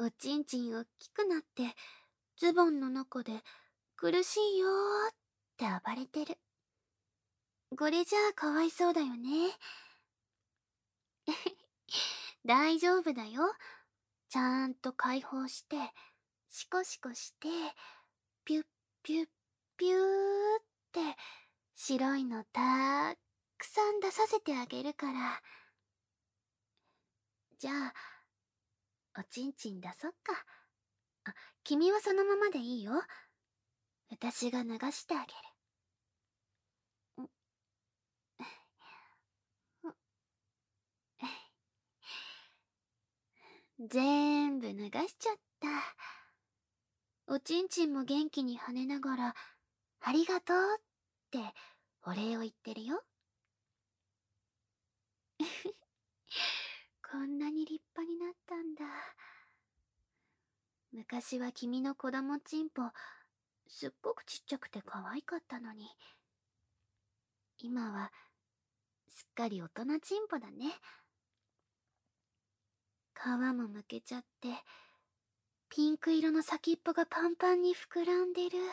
おちんちんおっきくなって、ズボンの中で苦しいよーって暴れてる。これじゃあかわいそうだよね。大丈夫だよ。ちゃんと解放して、シコシコして、ピュッピュッピューって、白いのたくさん出させてあげるから。じゃあ、おちんちん出そっか。あ、君はそのままでいいよ。私が流してあげる。全部流しちゃった。おちんちんも元気に跳ねながら、ありがとうってお礼を言ってるよ。こんなに立派になったんだ。昔は君の子供ちんぽ、すっごくちっちゃくて可愛かったのに、今はすっかり大人ちんぽだね。皮もむけちゃって、ピンク色の先っぽがパンパンに膨らんでる。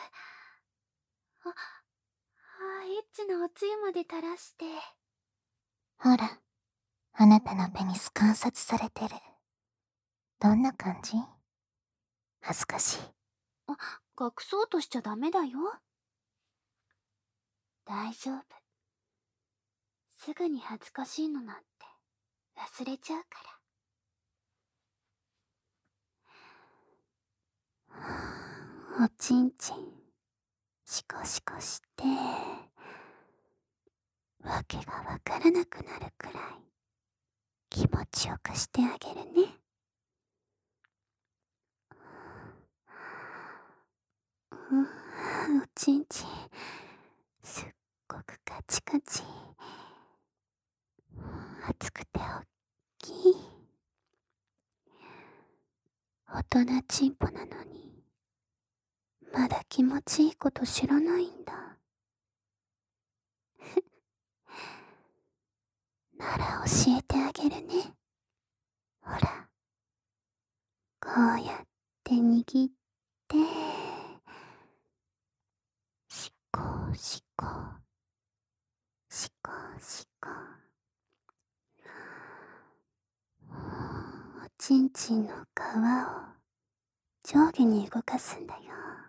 エッチなおつゆまで垂らして。 ほら、あなたのペニス観察されてる。どんな感じ？恥ずかしい。 隠そうとしちゃダメだよ。大丈夫。すぐに恥ずかしいのなんて忘れちゃうから。おちんちん、シコシコして、わけがわからなくなるくらい気持ちよくしてあげるね。おちんちん、すっごくカチカチ。熱くておっきい。大人ちんぽなのに、まだ気持ちいいこと知らないんだ。なら教えてあげるね。ほら、こうやって握って、しこしこ、しこしこ。おちんちんの皮を上下に動かすんだよ。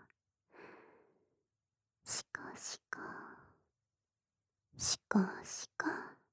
しこしこ、しこしこ。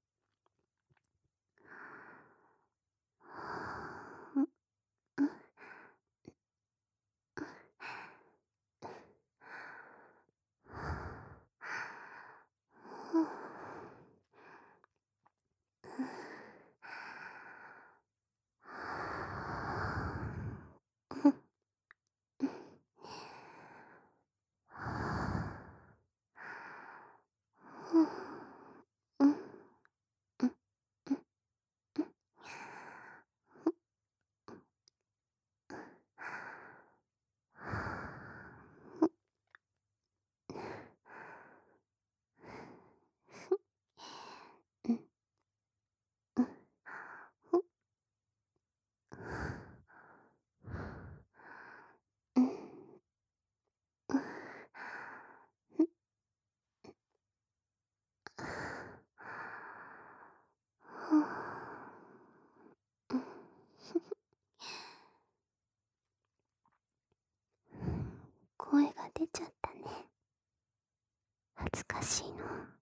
声が出ちゃったね。恥ずかしいの。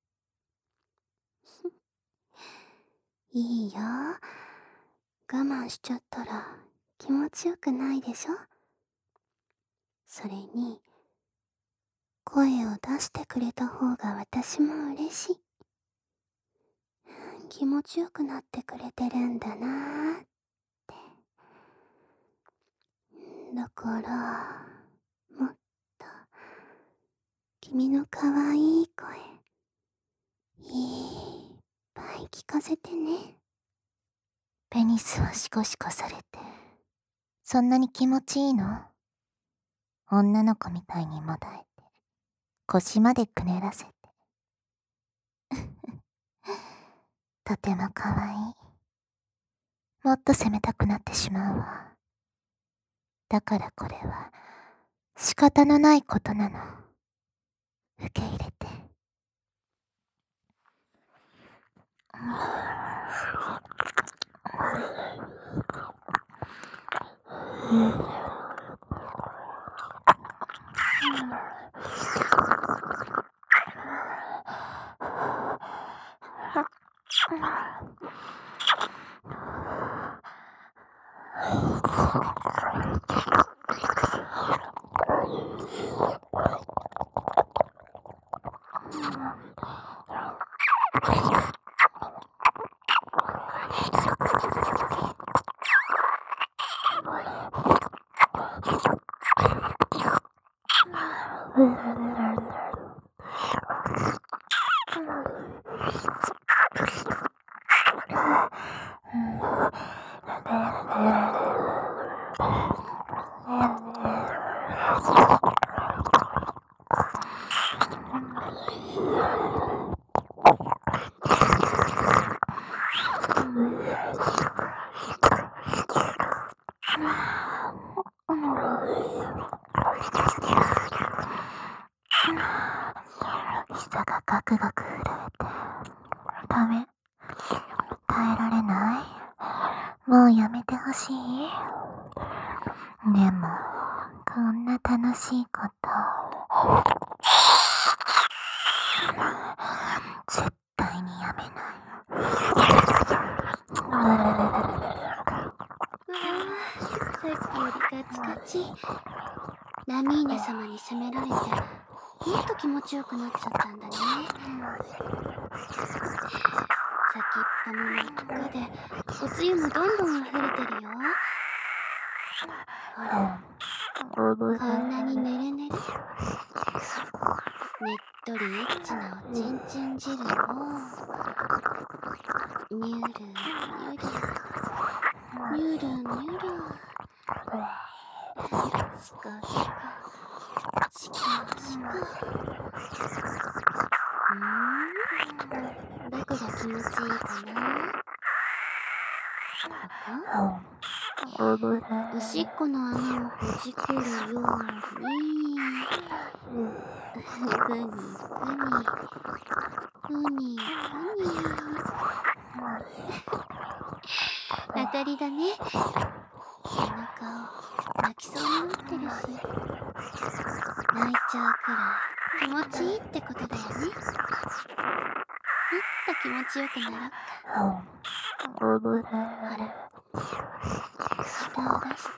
いいよ。我慢しちゃったら気持ちよくないでしょ。それに、声を出してくれた方が私も嬉しい。気持ちよくなってくれてるんだなーって。だから、もっと、君の可愛い声、いっぱい聞かせてね。 ペニスをシコシコされて、そんなに気持ちいいの？女の子みたいにもだえて、腰までくねらせて。とても可愛い。もっと攻めたくなってしまうわ。 だからこれは仕方のないことなの。受け入れて。膝がガクガク震えて。ダメ。耐えられない。もうやめてほしい。でも、こんな楽しいこと。絶対にやめない。 さっきよりカチカチ。ラミーネ様に責められてもっと気持ちよくなっちゃったんだね。先っぽの真っ赤でおつゆもどんどん溢れてるよ。ほら、こんなにねるねる。ねっとりエッチなおちんちん汁をニュルニュルニュルニュルシコシコシコシコ。どこが気持ちいいかな。ここ？おしっこの穴をほじくるようにふにふにふにふに。当たりだね。この顔泣きそうになってるし、泣いちゃうくらい気持ちいいってことだよね。もっと気持ちよくなろっか。ほら、舌を出して。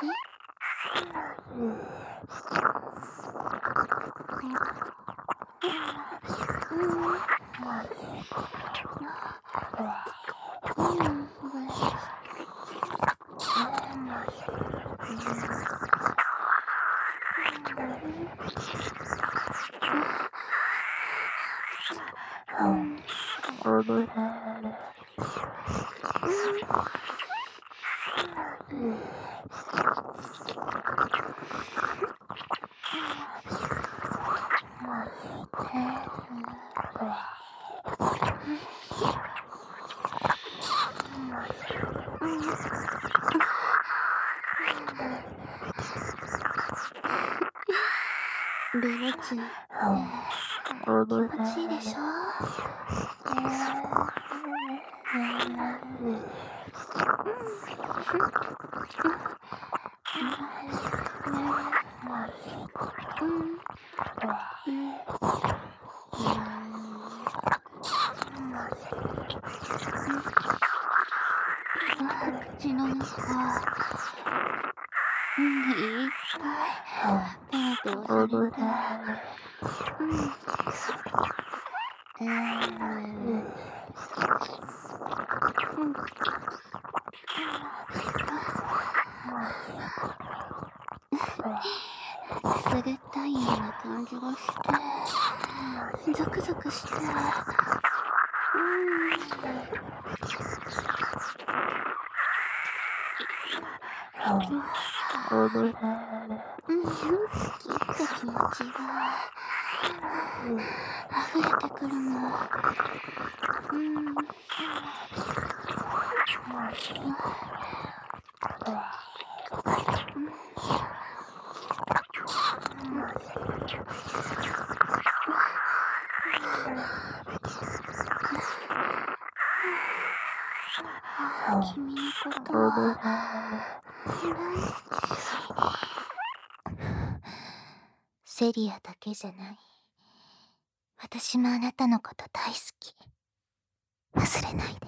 ベロチン、気持ちいいでしょ。口の中いっぱいペロペロされて、くすぐったいような感じがしてゾクゾクして、好きって気持ちが溢れてくるの。 セリアだけじゃない。私もあなたのこと大好き。忘れないで。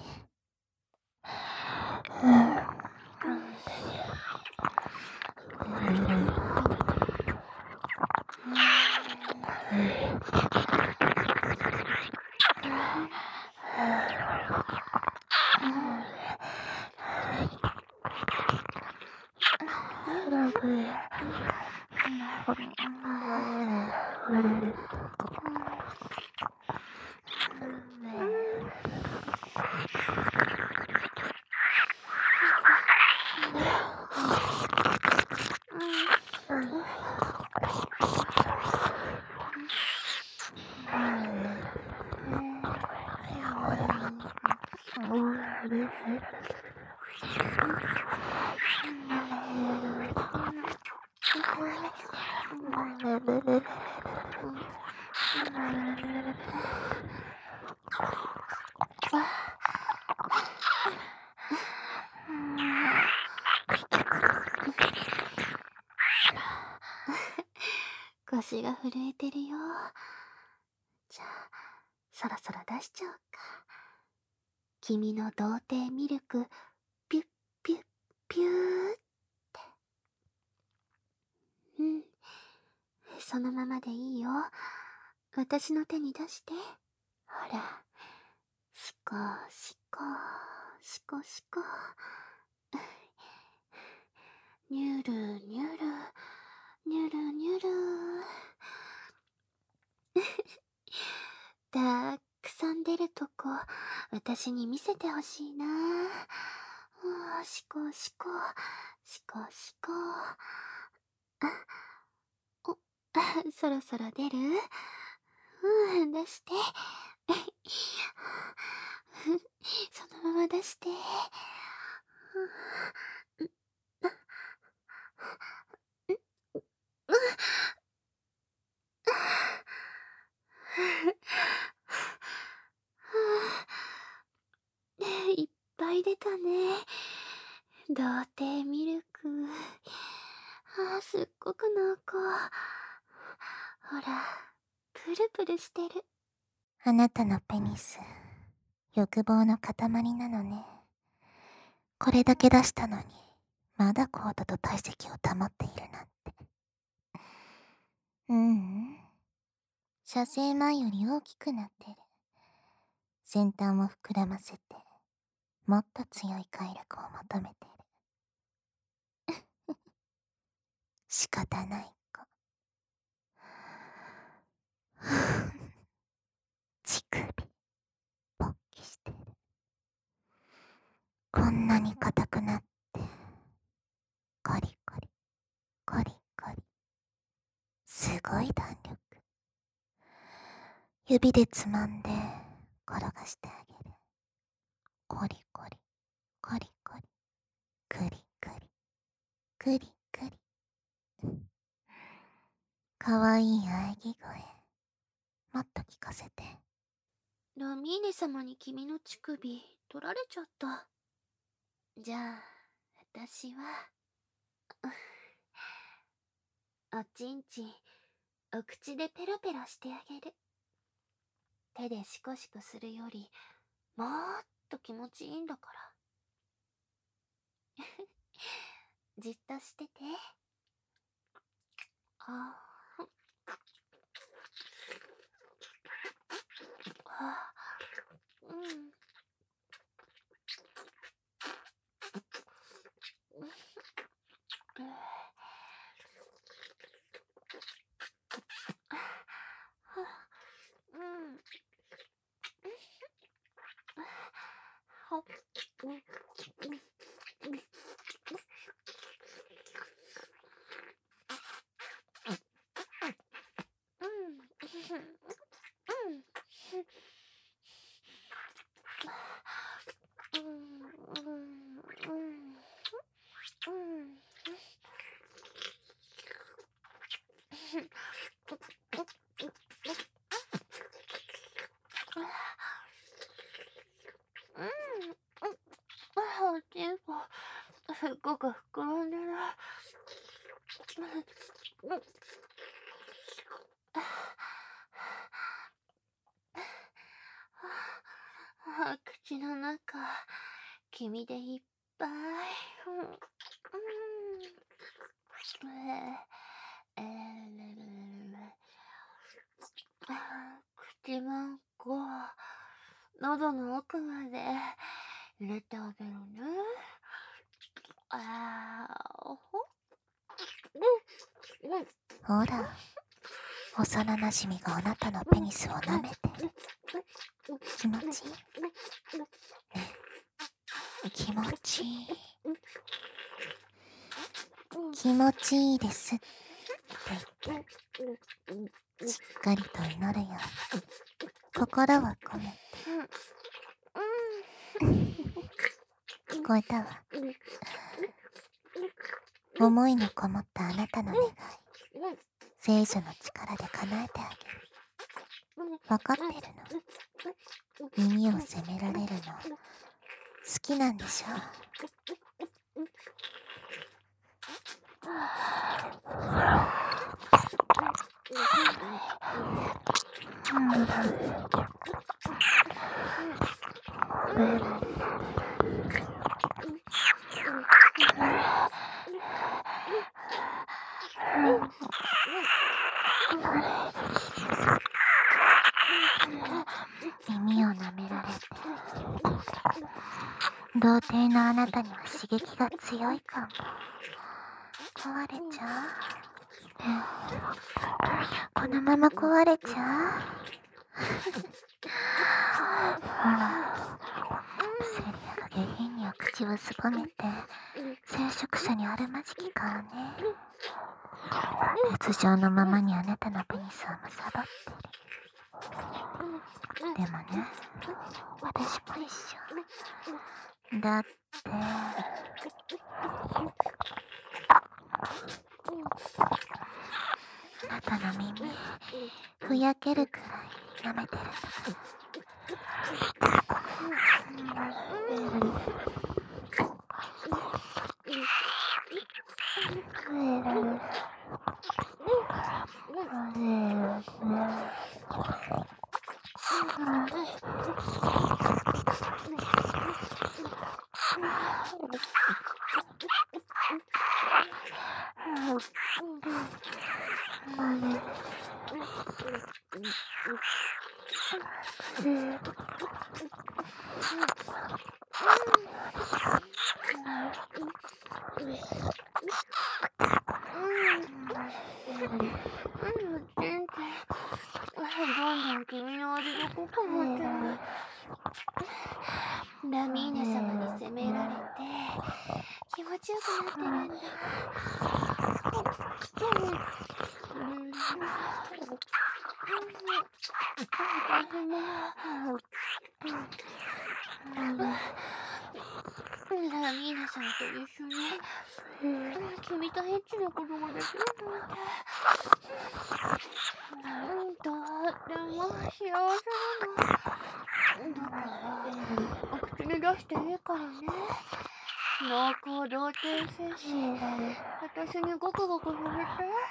腰が震えてるよ。じゃあ、そろそろ出しちゃおうか。君の童貞ミルク、ピュッピュッピューって。うん。そのままでいいよ。私の手に出して。ほら。シコシコ、シコシコ。ニュルニュル、ニュルニュル。たくさん出るとこ、私に見せてほしいな。シコシコ、シコシコ。お、そろそろ出る？出して。そのまま出して。いっぱい出たね。童貞ミルク。すっごく濃厚。ほら、プルプルしてる。 あなたのペニス、欲望の塊なのね。これだけ出したのに、まだコードと体積を保っているなんて。射精前より大きくなってる。先端を膨らませて、もっと強い快楽を求めてる。仕方ない子。乳首、勃起してる。こんなに硬くなって、コリコリ、コリコリ。すごい弾力。指でつまんで、転がしてあげる。コリコリ、コリコリ、クリクリ、クリクリ。かわいい喘ぎ声。もっと聞かせて。 ラミーネ様に君の乳首取られちゃった。じゃあ、私は、おちんちん、お口でペロペロしてあげる。手でシコシコするより、もっと気持ちいいんだから。じっとしてて。うん。 寝る。口の中、君でいっぱい。口マンコ、喉の奥まで入れてあげるね。 ほら、幼なじみがあなたのペニスを舐めてる。気持ちいい？ね、気持ちいい。気持ちいいですって言って、しっかりと祈るように心は込めて。聞こえたわ。思いのこもったあなたの願い、聖女の力で叶えてあげる。わかってるの？耳を責められるの好きなんでしょ？耳を舐められて、童貞のあなたには刺激が強いかも。壊れちゃう？このまま壊れちゃう？セリアが下品にお口をすぼめて聖職者にあるまじき顔ね。列状のままにあなたのペニスをむさぼってる。でもね、私も一緒だって。あなたの耳ふやけるくらい舐めてるんだ。どんどん君の味が濃くなってる。ラミーナ様に責められて気持ちよくなってるんだ。ラミーナ様と一緒に君とエッチなことができるなんてとっても幸せなの。だからお口に出していいからね。濃厚童貞精子、私にゴクゴクさせて。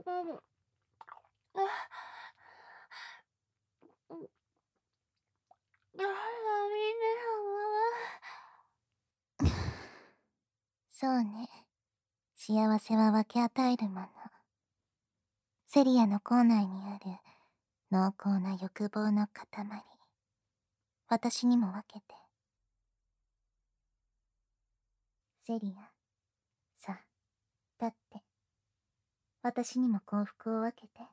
そうね。幸せは分け与えるもの。セリアの口内にある濃厚な欲望の塊。私にも分けて。セリア、さあ、立って。私にも幸福を分けて。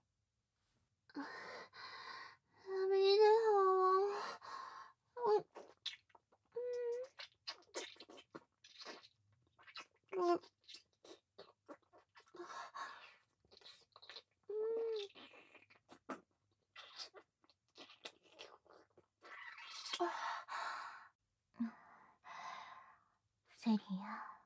セリア。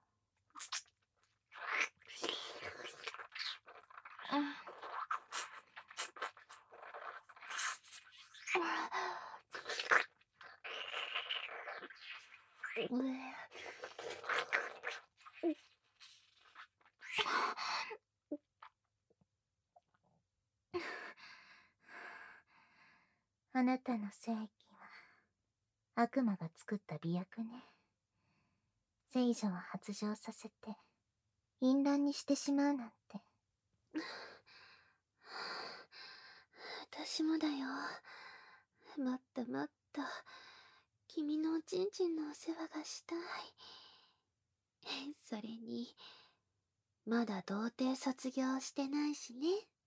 あなたの正義は悪魔が作った媚薬ね。聖女を発情させて淫乱にしてしまうなんて。 私もだよ。もっともっと君のおちんちんのお世話がしたい。それにまだ童貞卒業してないしね。